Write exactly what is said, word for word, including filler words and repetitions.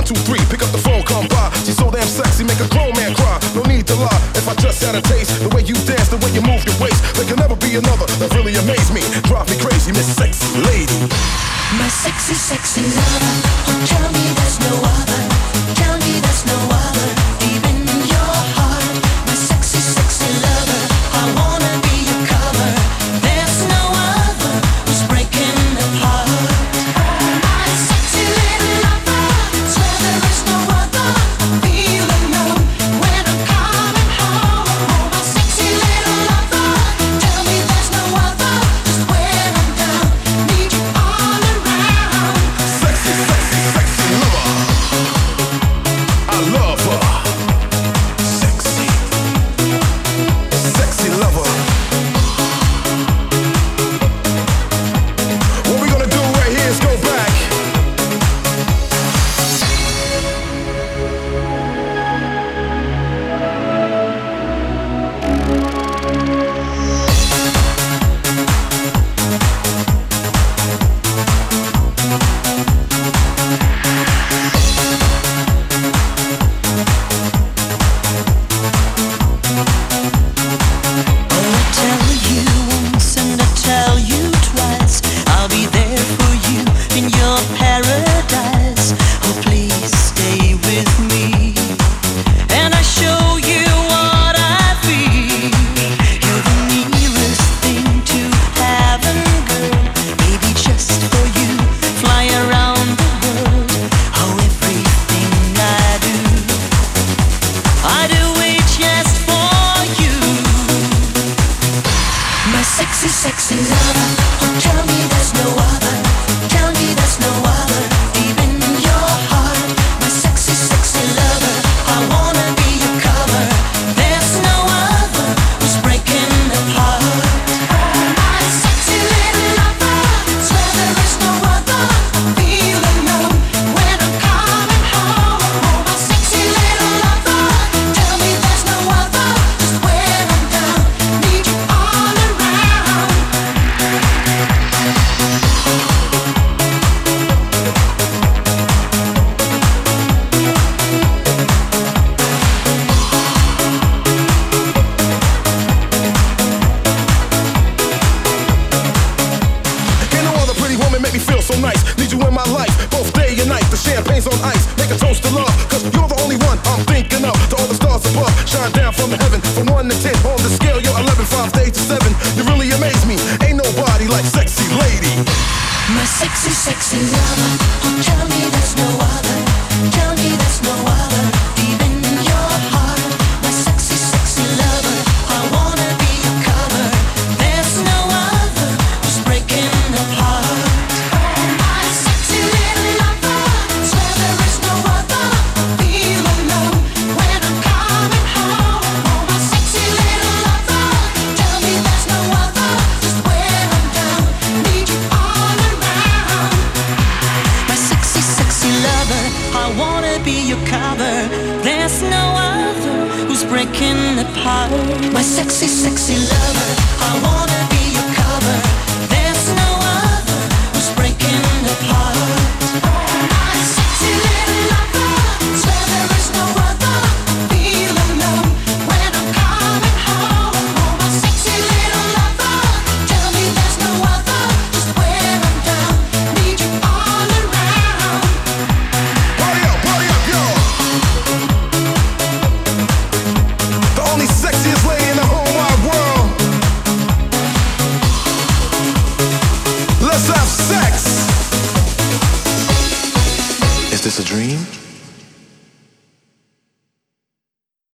two, three, pick up the phone, come by. She's so damn sexy, make a grown man cry. No need to lie, if I just had a taste, the way you dance, the way you move your waist, there can never be another that really amazed me. Drive me crazy, Miss Sexy Lady. My sexy, sexy lover, oh tell me there's no other, tell me there's no other, deep in your heart. My sexy, sexy lover, I wanna be your cover, there's no other who's breaking the heart. My sexy little lover, swear there is no other, I'm feeling numb when I'm coming home. Oh my sexy little lover, tell me there's no other, just when I'm down, need you all around. Sexy, sexy, sexy lover, I love her. Sexy, sexy lover. What we gonna do right here is go back. I tell you once and I tell you twice, I'll be there for you in your paradise. Oh please stay with me, and I show you what I feel. You're the nearest thing to heaven, girl. Baby, just for you, fly around the world. Oh, everything I do, I do it just for you. My sexy, sexy lover, oh tell me there's no other, tell me there's no other, deep in your heart. My sexy, sexy lover, I wanna be your cover, there's no other who's breaking the heart. My sexy little lover, swear there is no other, I'm feeling numb when I'm coming home. Oh my sexy little lover, tell me there's no other, just when I'm down, need you all around. Ain't no other pretty woman make me feel so nice. Need you in my life, both day and night. The champagne's on ice, make a toast to love, cause you're the only one I'm thinking of. To all the stars above, shine down from heaven. From one to ten, on the scale, you're eleven, five to eight to seven. You really amaze me, ain't nobody like Sexy Lady. My sexy, sexy lover, oh tell me there's no other, tell me there's no other, deep in your heart. My sexy, sexy lover, I wanna be your cover, there's no other who's breaking the heart. My sexy little lover, swear there is no other, I'm feeling numb when I'm coming home. Oh my sexy little lover, tell me there's no other, just when I'm down, need you all around. My sexy, sexy lover, I wanna be your cover, there's no other who's breaking apart. My sexy, sexy lover, I wanna be your cover,